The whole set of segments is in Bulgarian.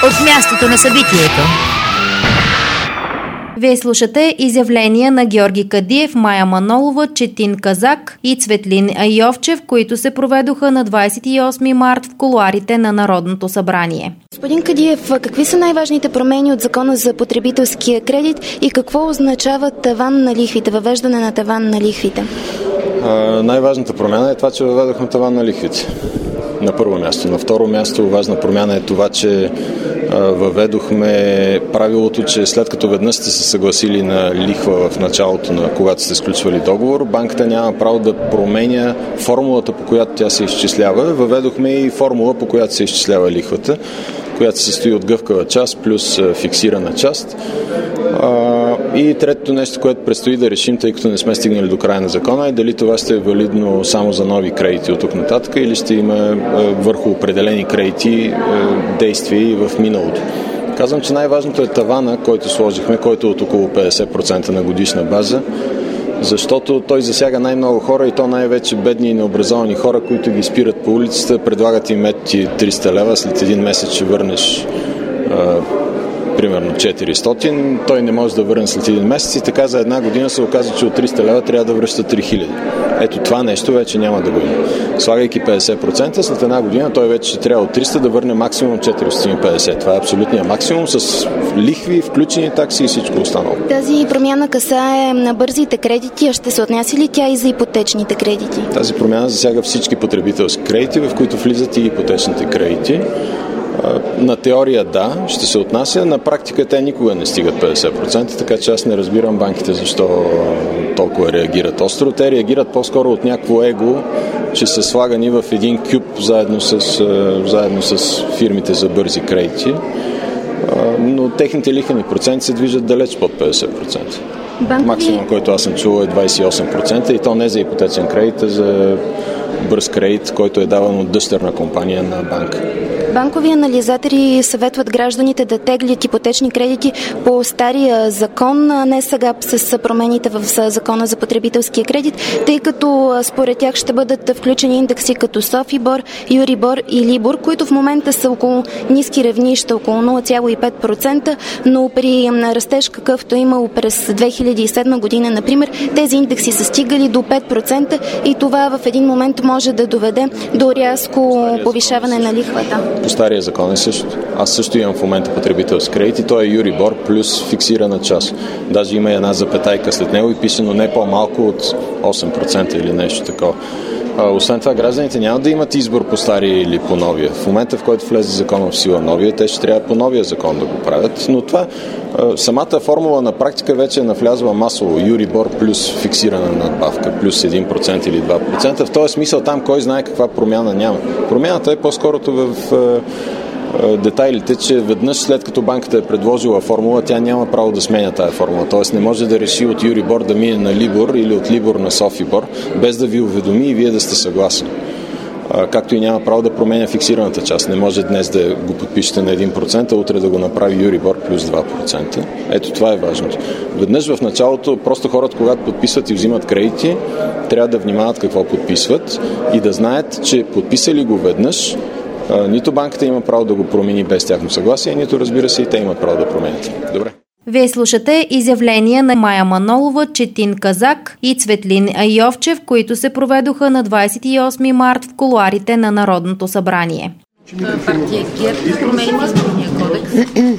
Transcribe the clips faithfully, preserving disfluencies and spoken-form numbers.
от мястото на събитието. Вие слушате изявления на Георги Кадиев, Мая Манолова, Четин Казак и Цветлин Йовчев, които се проведоха на двадесет и осми март в кулоарите на Народното събрание. Господин Кадиев, какви са най-важните промени от Закона за потребителския кредит и какво означава таван на лихвите, въвеждане на таван на лихвите? А, най-важната промяна е това, че въведохме таван на лихвите. На първо място. На второ място важна промяна е това, че а, въведохме правилото, че след като веднъж сте се съгласили на лихва в началото, на когато сте сключвали договор, банката няма право да променя формулата, по която тя се изчислява. Въведохме и формула, по която се изчислява лихвата, която се състои от гъвкава част плюс фиксирана част. И третото нещо, което предстои да решим, тъй като не сме стигнали до края на закона, е дали това ще е валидно само за нови кредити от тук нататък или ще има върху определени кредити действия и в миналото. Казвам, че най-важното е тавана, който сложихме, който е от около петдесет процента на годишна база, защото той засяга най-много хора и то най-вече бедни и необразовани хора, които ги спират по улицата, предлагат им ети триста лева, след един месец ще върнеш а, примерно четиристотин, той не може да върне след един месец и така за една година се оказва, че от триста лева трябва да връща три хиляди. Ето това нещо вече няма да го има. Слагайки петдесет процента, след една година той вече ще трябва от триста да върне максимум четиристотин и петдесет. Това е абсолютният максимум с лихви, включени такси и всичко останало. Тази промяна касае на бързите кредити, а ще се отнася ли тя и за ипотечните кредити? Тази промяна засяга всички потребителски кредити, в които влизат и ипотечните кредити. На теория да, ще се отнася, на практика те никога не стигат петдесет процента, така че аз не разбирам банките защо толкова реагират остро. Те реагират по-скоро от някакво его, че са слагани в един кюб заедно с, заедно с фирмите за бързи кредити, но техните лихвени проценти се движат далеч под петдесет процента. Банкови... Максимум, който аз съм чувал е двадесет и осем процента и то не за ипотечен кредит, а за бърз кредит, който е даван от дъщерна компания на банка. Банкови анализатори съветват гражданите да теглят ипотечни кредити по стария закон, а не сега с промените в закона за потребителския кредит, тъй като според тях ще бъдат включени индекси като Софибор, Юрибор и Либор, които в момента са около ниски равнища, около нула цяло и пет процента, но при растеж какъвто е имало през две хиляди и седма година, например, тези индекси са стигали до пет процента и това в един момент може да доведе до рязко повишаване на лихвата. По стария закон е същото. Аз също имам в момента потребителски кредит и той е Юрибор плюс фиксирана част. Даже има една запетайка след него и писано не по-малко от осем процента или нещо такова. Освен това, гражданите няма да имат избор по стария или по новия. В момента, в който влезе закон в сила новия, те ще трябва по новия закон да го правят. Но това, самата формула на практика вече е навлязла масово. Юрибор плюс фиксирана надбавка, плюс един процент или два процента. В този смисъл там кой знае каква промяна няма. Промяната е по-скорото в детайлите, че веднъж след като банката е предложила формула, тя няма право да сменя тая формула. Тоест не може да реши от Юрибор да мине на Либор или от Либор на Софибор, без да ви уведоми и вие да сте съгласни. Както и няма право да променя фиксираната част. Не може днес да го подпишете на един процент, а утре да го направи Юрибор плюс два процента. Ето това е важното. Веднъж в началото, просто хората, когато подписват и взимат кредити, трябва да внимават какво подписват и да знаят, че подписали го веднъж, нито банката има право да го промени без тяхно съгласие, нито разбира се и те имат право да променят. Добре. Вие слушате изявления на Мая Манолова, Четин Казак и Цветлин Йовчев, които се проведоха на двадесет и осми март в кулоарите на Народното събрание. Партия ГЕРБ промени в Изборния кодекс.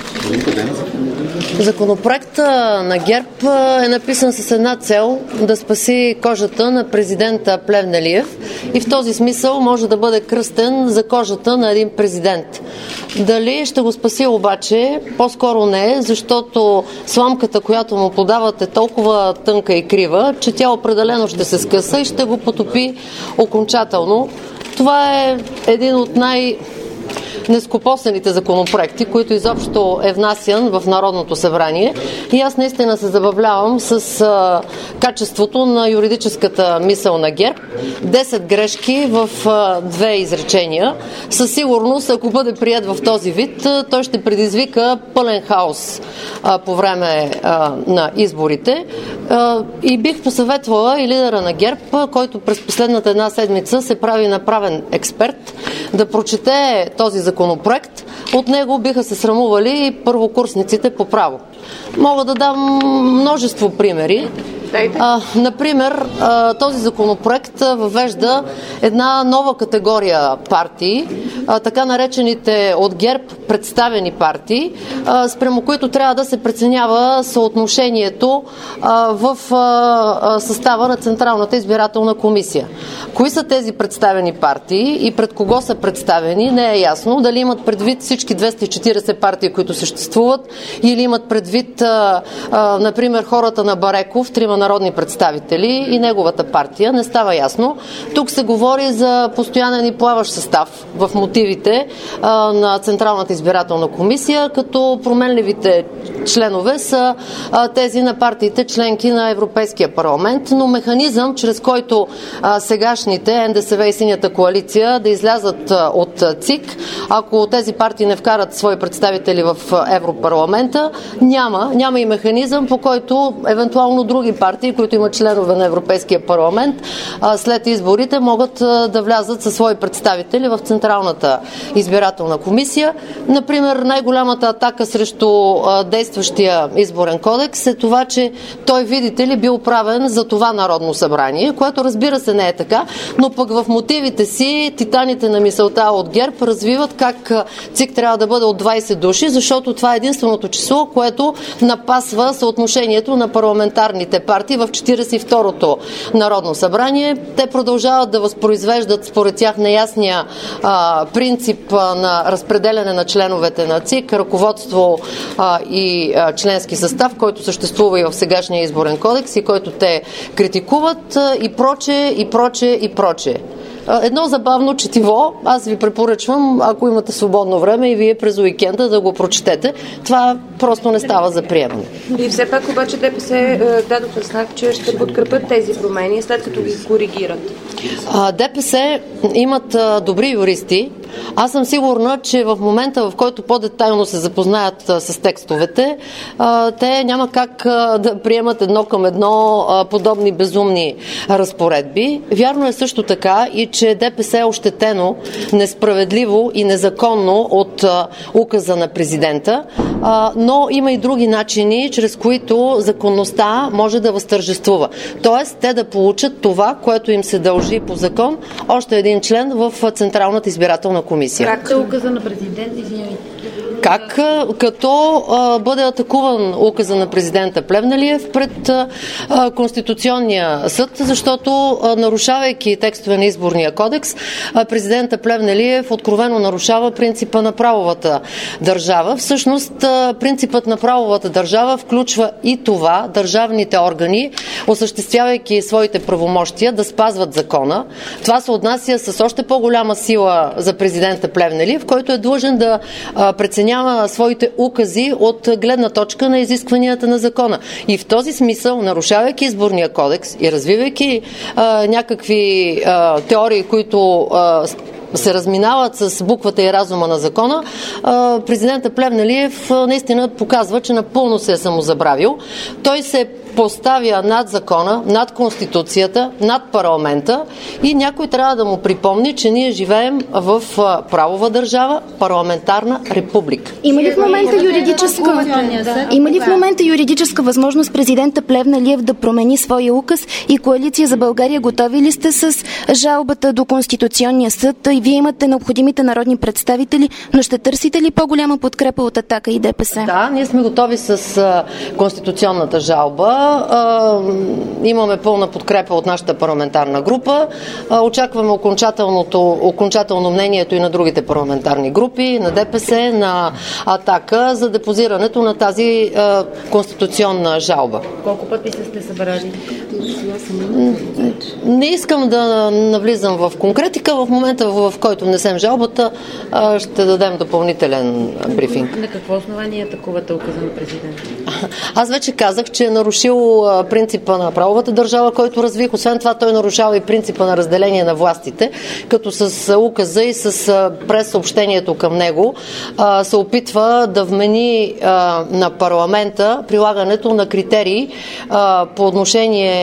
Законопроектът на ГЕРБ е написан с една цел да спаси кожата на президента Плевнелиев и в този смисъл може да бъде кръстен за кожата на един президент. Дали ще го спаси обаче? По-скоро не, защото сламката, която му подават, е толкова тънка и крива, че тя определено ще се скъса и ще го потопи окончателно. Това е един от най- нескопосаните законопроекти, които изобщо е внасян в Народното събрание. И аз наистина се забавлявам с а, качеството на юридическата мисъл на ГЕРБ. Десет грешки в а, две изречения. Със сигурност, ако бъде прият в този вид, а, той ще предизвика пълен хаос а, по време а, на изборите. А, и бих посъветвала и лидера на ГЕРБ, който през последната една седмица се прави направен експерт, да прочете този законопроект, от него биха се срамували първокурсниците по право. Мога да дам множество примери. А, например, а, този законопроект въвежда една нова категория партии, а, така наречените от ГЕРБ представени партии, а, спрямо които трябва да се преценява съотношението а, в а, състава на Централната избирателна комисия. Кои са тези представени партии и пред кого са представени, не е ясно. Дали имат предвид всички двеста и четиридесет партии, които съществуват, или имат предвид, а, а, например, хората на Бареков, трима народни представители и неговата партия, не става ясно. Тук се говори за постоянен и плаващ състав в мотивите а, на Централната избирателна комисия, като променливите членове са а, тези на партиите членки на Европейския парламент, но механизъм, чрез който а, сегашните НДСВ и Синята коалиция да излязат а, от ЦИК, ако тези партии не вкарат свои представители в а, Европарламента, няма. Няма и механизъм, по който евентуално други партии, които имат членове на Европейския парламент, а, след изборите могат а, да влязат със свои представители в Централната избирателна комисия. Например, най-голямата атака срещу а, действащия изборен кодекс е това, че той, видите ли, бил правен за това Народно събрание, което разбира се не е така, но пък в мотивите си титаните на мисълта от ГЕРБ развиват как ЦИК трябва да бъде от двайсет души, защото това е единственото число, което напасва съотношението на парламентарните партии в четиридесет и второто Народно събрание. Те продължават да възпроизвеждат според тях неясния а, принцип а, на разпределяне на членовете на ЦИК, ръководство а, и а, членски състав, който съществува и в сегашния изборен кодекс и който те критикуват а, и проче, и проче, и проче. Едно забавно четиво, аз ви препоръчвам, ако имате свободно време и вие през уикенда да го прочетете. Това просто не става за приемане. И все пак обаче ДПС дадоха знак, че ще подкрепят тези промени, след като ги коригират. ДПС имат добри юристи. Аз съм сигурна, че в момента, в който по-детайлно се запознаят с текстовете, те няма как да приемат едно към едно подобни безумни разпоредби. Вярно е също така и че ДПС е ощетено несправедливо и незаконно от указа на президента, но има и други начини, чрез които законността може да възтържествува. Тоест, те да получат това, което им се дължи по закон, още един член в Централната избирателна комисия. Как е указа на президент? Извинявайте. Как? Като а, бъде атакуван указа на президента Плевнелиев пред а, Конституционния съд, защото а, нарушавайки текстове на изборния кодекс, а, президента Плевнелиев откровено нарушава принципа на правовата държава. Всъщност а, принципът на правовата държава включва и това държавните органи, осъществявайки своите правомощия, да спазват закона. Това се отнася с още по-голяма сила за президента Плевнелиев, който е длъжен да а, преценява своите укази от гледна точка на изискванията на закона. И в този смисъл, нарушавайки изборния кодекс и развивайки а, някакви а, теории, които а, се разминават с буквата и разума на закона, а, президента Плевнелиев а, наистина показва, че напълно се е самозабравил. Той се поставя над закона, над Конституцията, над парламента и някой трябва да му припомни, че ние живеем в правова държава, парламентарна република. Има ли в момента юридическа, има ли в момента юридическа възможност президента Плевнелиев да промени своя указ и Коалиция за България готови ли сте с жалбата до Конституционния съд и вие имате необходимите народни представители, но ще търсите ли по-голяма подкрепа от Атака и ДПС? Да, ние сме готови с конституционната жалба. Имаме пълна подкрепа от нашата парламентарна група. Очакваме окончателното, окончателно мнението и на другите парламентарни групи, на ДПС, на Атака за депозирането на тази конституционна жалба. Колко пъти сте събрали? Не искам да навлизам в конкретика. В момента, в който внесем жалбата, ще дадем допълнителен брифинг. На какво основание атакувате указа на президента? Аз вече казах, че е нарушил принципа на правовата държава, който развих. Освен това, той нарушава и принципа на разделение на властите, като с указа и с прессъобщението към него се опитва да вмени на парламента прилагането на критерии по отношение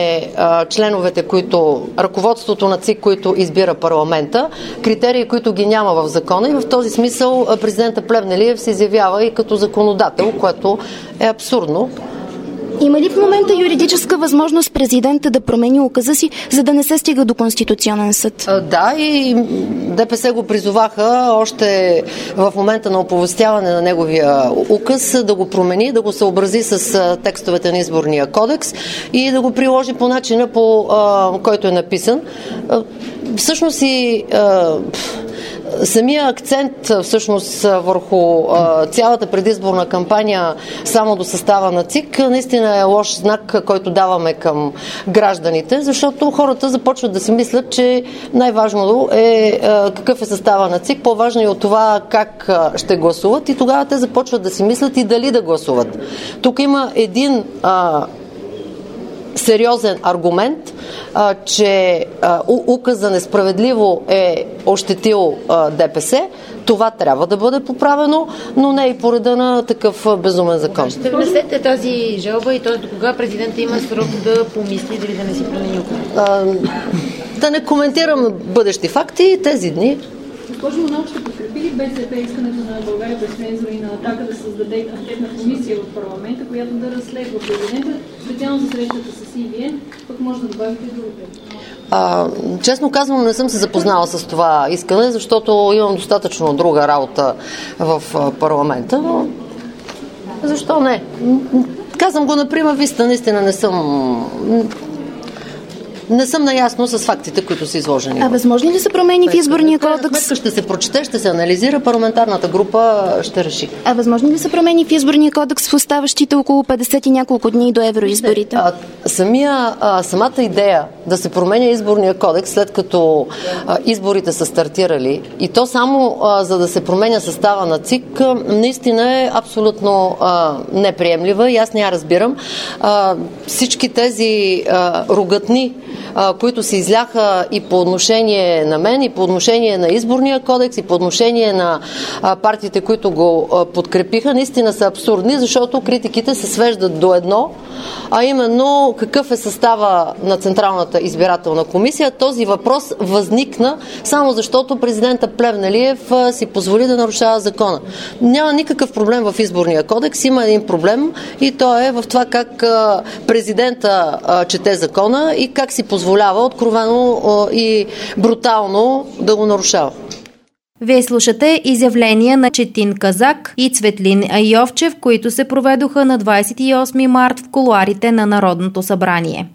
е а, членовете, които, ръководството на ЦИК, които избира парламента, критерии, които ги няма в закона, и в този смисъл президента Плевнелиев се изявява и като законодател, което е абсурдно. Има ли в момента юридическа възможност президента да промени указа си, за да не се стига до Конституционен съд? А, да, и ДПС го призоваха още в момента на оповестяване на неговия указ да го промени, да го съобрази с текстовете на Изборния кодекс и да го приложи по начина, по а, който е написан. А, всъщност и а, самия акцент всъщност върху а, цялата предизборна кампания само до състава на ЦИК наистина е лош знак, който даваме към гражданите, защото хората започват да си мислят, че най-важното е а, какъв е състава на ЦИК, по-важно е от това как а, ще гласуват, и тогава те започват да си мислят и дали да гласуват. Тук има един а, сериозен аргумент, а, че а, указа несправедливо е ощетил а, ДПС. Това трябва да бъде поправено, но не и по реда на такъв безумен закон. Ще внесете тази жалба и т.е. до кога президента има срок да помисли дали да не си промени указа? Да не коментирам бъдещи факти тези дни. Госпожо Манолова, ще подкрепи ли БСП искането на България през цензура и на Атака да създаде анкетна комисия в парламента, която да разследва президента, специално за срещата с И В Н, пък може да добавите и другите? А, честно казвам, не съм се запознала с това искане, защото имам достатъчно друга работа в парламента, но защо не? Казвам го на прима виста, наистина не съм... Не съм наясно с фактите, които са изложени. А възможно ли са промени в Изборния кодекс? Ще се прочете, ще се анализира, парламентарната група ще реши. А възможно ли са промени в Изборния кодекс в оставащите около петдесет и няколко дни до евроизборите? А, самия, а, самата идея да се променя Изборния кодекс, след като а, изборите са стартирали, и то само а, за да се променя състава на ЦИК, а, наистина е абсолютно а, неприемлива и аз не я разбирам. А, всички тези а, ругатни, които се изляха и по отношение на мен, и по отношение на Изборния кодекс, и по отношение на партиите, които го подкрепиха, наистина са абсурдни, защото критиките се свеждат до едно, а именно какъв е състава на Централната избирателна комисия. Този въпрос възникна само защото президента Плевнелиев си позволи да нарушава закона. Няма никакъв проблем в Изборния кодекс, има един проблем и то е в това как президента чете закона и как си позволява откровено и брутално да го нарушава. Вие слушате изявления на Четин Казак и Цветлин Йовчев, които се проведоха на двадесет и осми март в кулоарите на Народното събрание.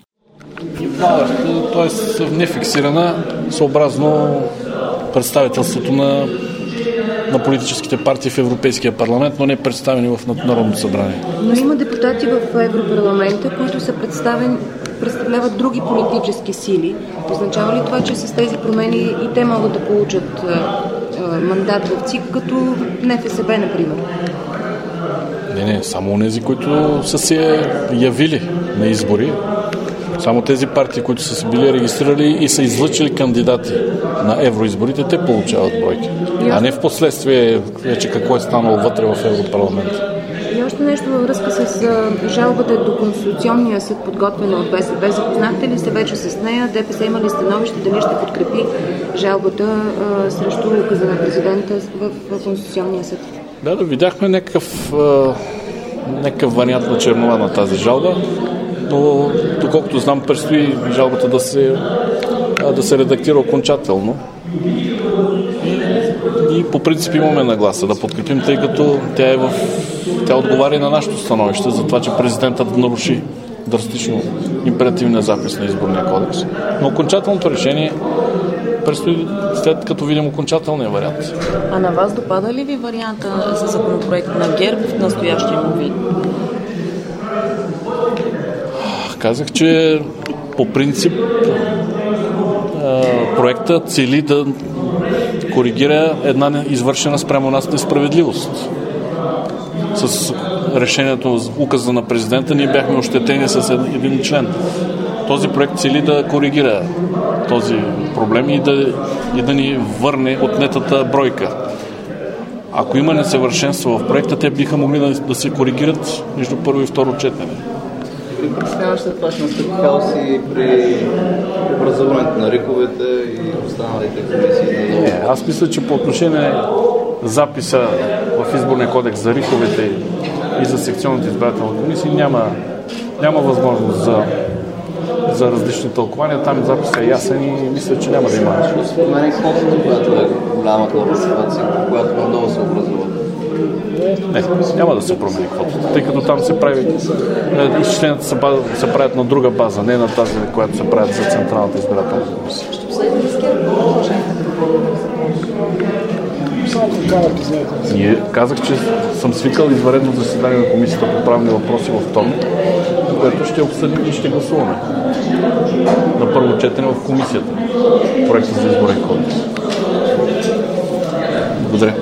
Т.е. нефиксирана съобразно представителството на, на политическите партии в Европейския парламент, но не представени в Народното събрание. Но има депутати в Европарламента, които са представени представляват други политически сили. Означава ли това, че с тези промени и те могат да получат а, а, мандат в ЦИК, като НФСБ, например? Не, не, само онези, които са се явили на избори. Само тези партии, които са се били регистрирали и са излъчили кандидати на евроизборите, те получават бройки. А не в последствие вече какво е станало вътре в Европарламента. И още нещо във връзка с жалбата до Конституционния съд, подготвена от БСП. Запознахте ли се вече с нея? ДПС има ли становище дали ще подкрепи жалбата а, срещу указа на президента в, в Конституционния съд? Да, да, видяхме някакъв, а, някакъв вариант на чернова на тази жалба, но доколкото знам, предстои жалбата да се, а, да се редактира окончателно. И по принцип имаме нагласа да подкрепим, тъй като тя е в тя отговаря на нашето становище за това, че президентът наруши драстично императивния запис на Изборния кодекс. Но окончателното решение предстои след като видим окончателния вариант. А на вас допада ли ви варианта за законопроект на ГЕРБ в настоящия му вид? Казах, че по принцип проектът цели да коригира една извършена спрямо нас несправедливост. С решението, указа на президента, ние бяхме ощетени с един член. Този проект цели да коригира този проблем и да, и да ни върне отнетата бройка. Ако има несъвършенство в проекта, те биха могли да, да се коригират между първо и второ четене. Дали притесняваш след това ще настъпи хаос и при образуването на риковете и останалите комисии? Не, аз мисля, че по отношение записа в изборния кодекс за риковете и за секционните избирателни комисии няма, няма възможност за, за различни тълкования. Там записът е ясен и мисля, че няма да има. Според мен квотата, която е голямата партиципация, която надолу се образува. Не, няма да се промени квотата, тъй като там се прави изчисленията се, се правят на друга база, не на тази, която се правят за Централната избирателна комисия. Ние казах, че съм свикал извънредно заседание на Комисията по правни въпроси във вторник, което ще обсъдим и ще гласуваме на първо четене в комисията. Проекта за изборен кодекс. Благодаря.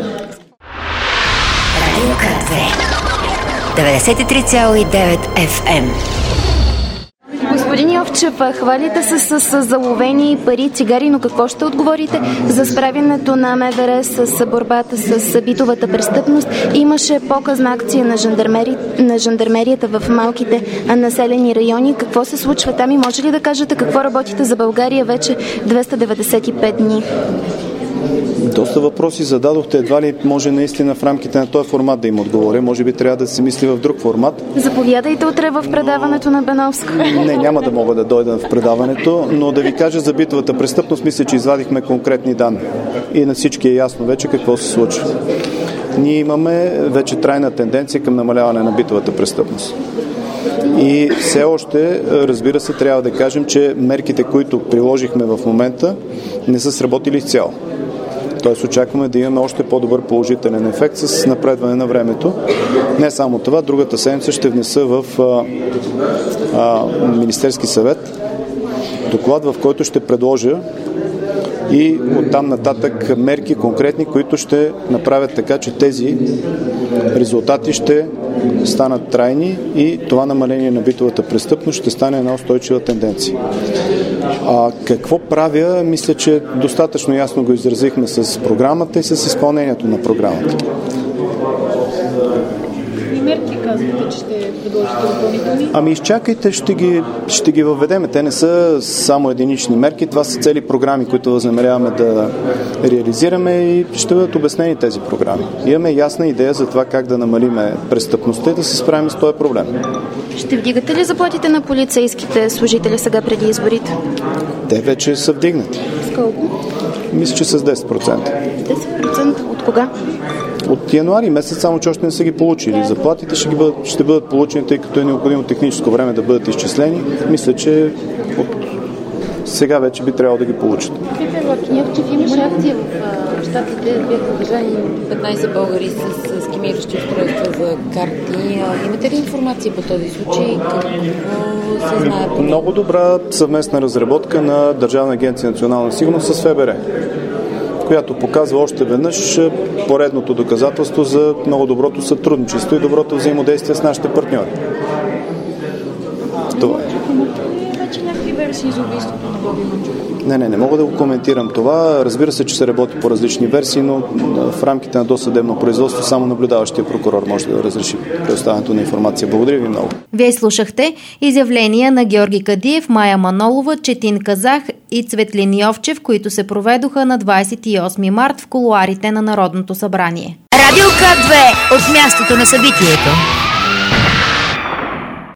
деветдесет и три цяло и девет Еф Ем. Господин Йовчев, хвалите се с, с заловени пари, цигари, но какво ще отговорите за справянето на Ем Ве Ер с борбата с битовата престъпност? Имаше показна акция на, жандармери, на жандармерията в малките населени райони. Какво се случва там и може ли да кажете какво работите за България вече двеста деветдесет и пет дни? Доста въпроси зададохте. Едва ли може наистина в рамките на този формат да им отговоря. Може би трябва да се мисли в друг формат. Заповядайте утре в предаването на Беновска. Не, няма да мога да дойда в предаването, но да ви кажа за битовата престъпност, мисля, че извадихме конкретни данни. И на всички е ясно вече какво се случва. Ние имаме вече трайна тенденция към намаляване на битовата престъпност. И все още, разбира се, трябва да кажем, че мерките, които приложихме в момента, не са сработили изцяло. Тоест очакваме да имаме още по-добър положителен ефект с напредване на времето. Не само това, другата седмица ще внеса в а, а, Министерски съвет доклад, в който ще предложа и оттам нататък мерки конкретни, които ще направят така, че тези резултати ще станат трайни и това намаление на битовата престъпност ще стане една устойчива тенденция. А какво правя? Мисля, че достатъчно ясно го изразихме с програмата и с изпълнението на програмата. И мерки казвате, че ще предложите допълнителни? Ами изчакайте, ще ги, ще ги въведеме. Те не са само единични мерки, това са цели програми, които възнамеряваме да реализираме и ще бъдат обяснени тези програми. Имаме ясна идея за това как да намалиме престъпността и да се справим с този проблем. Ще вдигате ли заплатите на полицейските служители сега преди изборите? Те вече са вдигнати. С колко? Мисля, че с десет процента. десет процента? От кога? От януари месец, само че още не са ги получили. Заплатите ще, ги бъдат, ще бъдат получени, тъй като е необходимо техническо време да бъдат изчислени. Мисля, че от сега вече би трябвало да ги получат. Йовчев, имаше акция в щатите, бяха държани петнайсет българи с скимиращи устройства за карти. Имате ли информация по този случай? Какво се знае? Много добра съвместна разработка на Държавна агенция национална сигурност с Еф Бе Ер, която показва още веднъж поредното доказателство за много доброто сътрудничество и доброто взаимодействие с нашите партньори. Това е. Не, не, не мога да го коментирам това. Разбира се, че се работи по различни версии, но в рамките на досъдебно производство само наблюдаващия прокурор може да разреши предоставянето на информация. Благодаря ви много. Вие слушахте изявления на Георги Кадиев, Мая Манолова, Четин Казак и Цветлин Йовчев, които се проведоха на двадесет и осми март в кулоарите на Народното събрание. Радио К две от мястото на събитието.